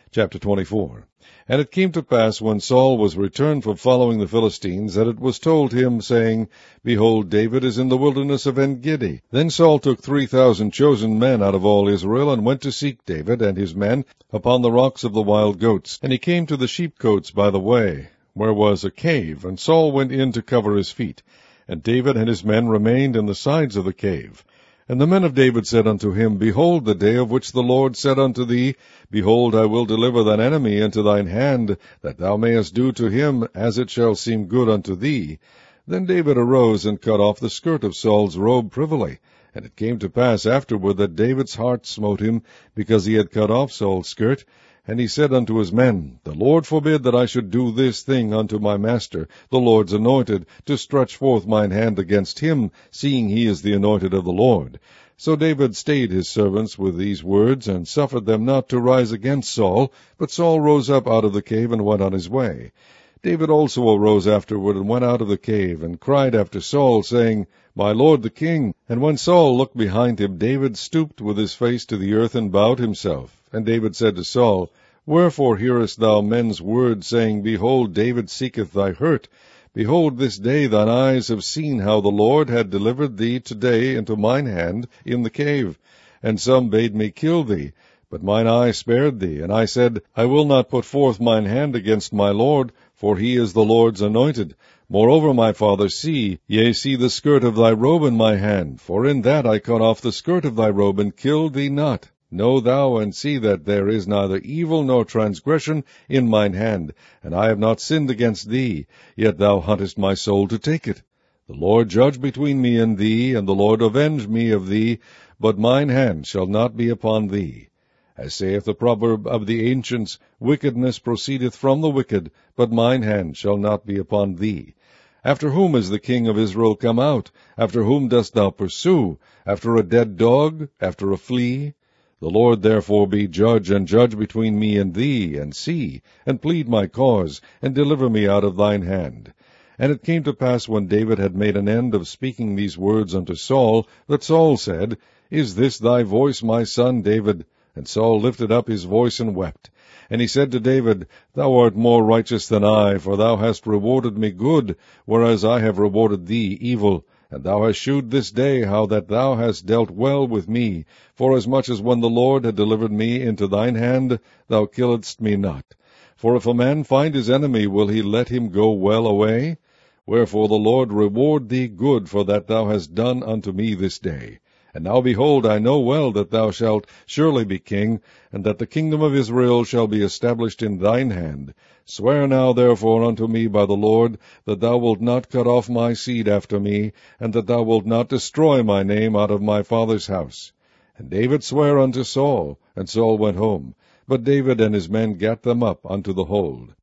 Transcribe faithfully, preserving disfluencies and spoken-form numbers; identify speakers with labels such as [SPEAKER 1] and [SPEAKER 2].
[SPEAKER 1] Chapter twenty-four. And it came to pass, when Saul was returned from following the Philistines, that it was told him, saying, Behold, David is in the wilderness of En-gedi. Then Saul took three thousand chosen men out of all Israel, and went to seek David and his men upon the rocks of the wild goats. And he came to the sheepcotes by the way, where was a cave, and Saul went in to cover his feet. And David and his men remained in the sides of the cave. And the men of David said unto him, Behold, the day of which the Lord said unto thee, Behold, I will deliver thine enemy into thine hand, that thou mayest do to him as it shall seem good unto thee. Then David arose and cut off the skirt of Saul's robe privily. And it came to pass afterward that David's heart smote him, because he had cut off Saul's skirt. And he said unto his men, The Lord forbid that I should do this thing unto my master, the Lord's anointed, to stretch forth mine hand against him, seeing he is the anointed of the Lord. So David stayed his servants with these words, and suffered them not to rise against Saul. But Saul rose up out of the cave, and went on his way. David also arose afterward, and went out of the cave, and cried after Saul, saying, My lord the king. And when Saul looked behind him, David stooped with his face to the earth, and bowed himself. And David said to Saul, Wherefore hearest thou men's words, saying, Behold, David seeketh thy hurt? Behold, this day thine eyes have seen how the Lord had delivered thee today into mine hand in the cave. And some bade me kill thee, but mine eye spared thee. And I said, I will not put forth mine hand against my Lord, for he is the Lord's anointed. Moreover, my father, see, yea, see the skirt of thy robe in my hand, for in that I cut off the skirt of thy robe, and killed thee not. Know thou and see that there is neither evil nor transgression in mine hand, and I have not sinned against thee, yet thou huntest my soul to take it. The Lord judge between me and thee, and the Lord avenge me of thee, but mine hand shall not be upon thee. As saith the proverb of the ancients, Wickedness proceedeth from the wicked, but mine hand shall not be upon thee. After whom is the king of Israel come out? After whom dost thou pursue? After a dead dog? After a flea? The Lord therefore be judge, and judge between me and thee, and see, and plead my cause, and deliver me out of thine hand. And it came to pass, when David had made an end of speaking these words unto Saul, that Saul said, Is this thy voice, my son David? And Saul lifted up his voice and wept. And he said to David, Thou art more righteous than I, for thou hast rewarded me good, whereas I have rewarded thee evil. And thou hast shewed this day how that thou hast dealt well with me, forasmuch as when the Lord had delivered me into thine hand, thou killedst me not. For if a man find his enemy, will he let him go well away? Wherefore the Lord reward thee good for that thou hast done unto me this day. And now behold, I know well that thou shalt surely be king, and that the kingdom of Israel shall be established in thine hand. Swear now therefore unto me by the Lord, that thou wilt not cut off my seed after me, and that thou wilt not destroy my name out of my father's house. And David sware unto Saul, and Saul went home. But David and his men gat them up unto the hold.